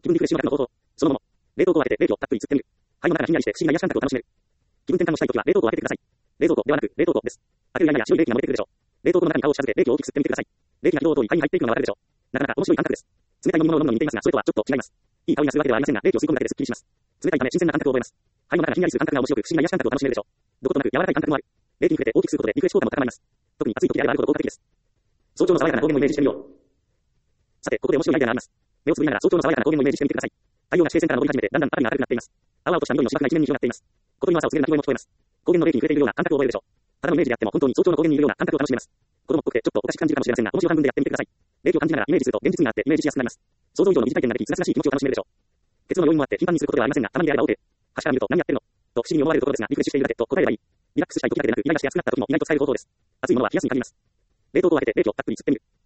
気分リフレッシュの方法。そのもの。冷凍庫を開けて冷気をたっぷり吸ってみる。肺の中がひんやりして不思議な癒し感覚を楽しめる。気分転換をしたいときは冷凍庫を開けてください。冷蔵庫ではなく冷凍庫です。開けるやや白い冷気が漏れてくるでしょう。冷凍庫の中に顔を近づけ冷気を大きく吸ってみてください。冷気が気道を通り肺に入っていくのがわかるでしょう。なかなか面白い感覚です。冷たい飲み物を飲むのに似ていますが、それとはちょっと違います。いい香りがするわけではありませんが、冷気を吸い込むだけですっきりします。冷たいため新鮮な感覚を覚えます。肺の中がひんやりする感覚が面白く不思議な癒し感覚を楽しめるでしょう。どことなく柔らかい感覚もある。冷気に触れて大きく吸うことでリフレッシュ効果も高まります。特に暑い時であればあるほど効果的です。早朝の爽やかな高原をイメージしてみよう。さて、ここで面白いアイデアがあります。目をつぶりながら早朝の爽やかな高原をイメージしてみてください。太陽が地平線から昇り始めて、だんだん辺りが明るくなっています。青々とした緑の芝生が一面に広がっています。小鳥の朝を告げる鳴き声も聞こえます。高原の冷気に触れているような感覚を覚えるでしょう。ただのイメージであっても本当に早朝の高原にいるような感覚を楽しめます。子供っぽくてちょっとおかしく感じるかもしれませんが、面白半分でやってみてください。冷気を感じながらイメージすると現実になってイメージしやすくなります。想像以上の疑似体験ができ、すがすがしい気持ちを楽しめるでしょう。鉄の要因もあって頻繁にすることではありませんが、たまにやれば OK。端から見ると何やってんのと不思議に思われるところですが、リフレッシュしているだけと答えればいい。リラックスしたい時だけでなく、イライラして熱くなった時も意外と使える方法です。熱いものは冷やすに限ります。冷凍庫を開けて冷気をたっぷり吸ってみる。